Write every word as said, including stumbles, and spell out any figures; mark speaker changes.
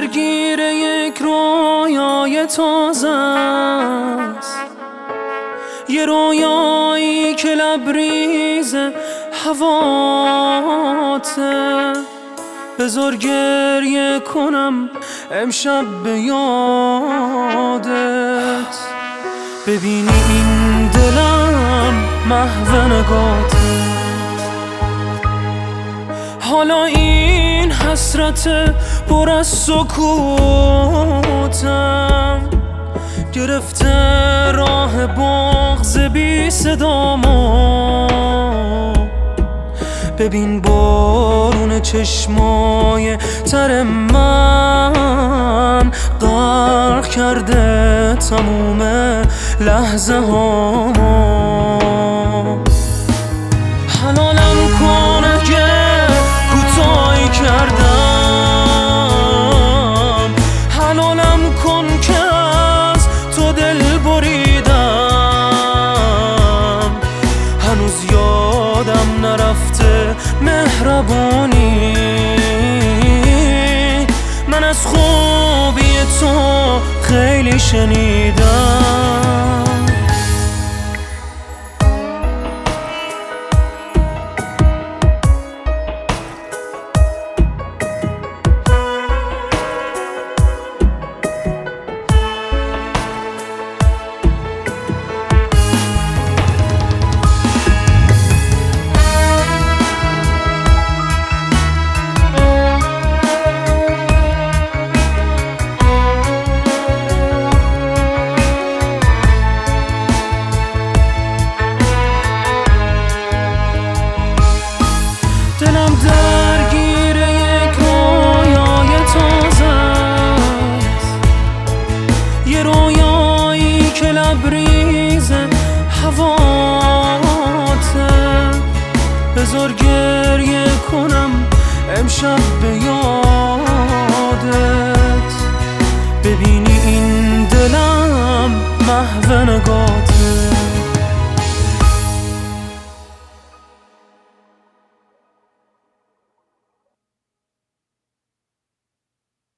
Speaker 1: درگیر یک رویای تازه است، یه رویایی که لبریز هواته. بذار گریه کنم امشب به یادت، ببینی این دلم محو نگاته. حالا این حسرت پر از سکوتم گرفته راه بغض بی صدامو. ببین بارون چشمای تر من غرق کرده تموم لحظه هامو. حلالم کن که کوتاهی کردم، حلالم کن که از تو دل بریدم. هنوز یادم نرفته مهربانی، من از خوبی تو خیلی شنیدم. دلم درگیر یک رویای تازه است، یه رویایی که لبریز هواته. بذار گریه کنم امشب به یادت، ببینی این دلم محو نگاته.